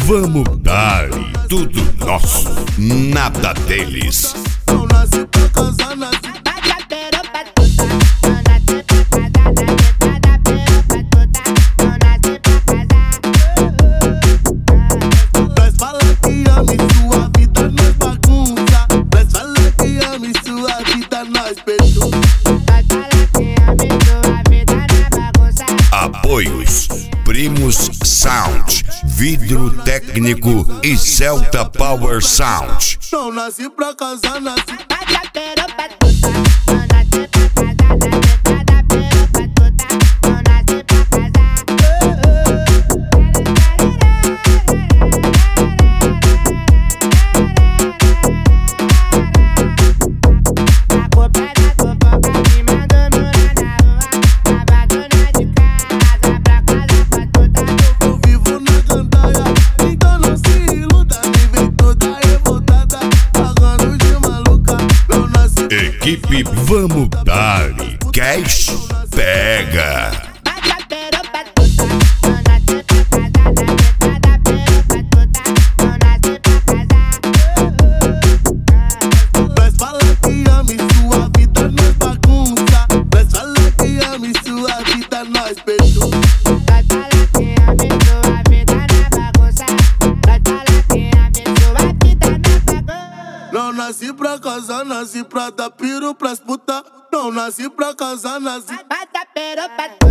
vamos dar tudo nosso, nada deles. Não nasci pra casar, nasci Apoios Primus Sound, Vidro Técnico e Celta Power Sound. Não nasci pra casar, nasci Equipe Vamos Dar Cash Pega. Nós fala que ama e sua vida nós bagunça. Nós fala que ama e sua vida nós perdoa. Não nasci pra casar, nasci pra dar piro pras puta. Não nasci pra casar, nasci Bata pero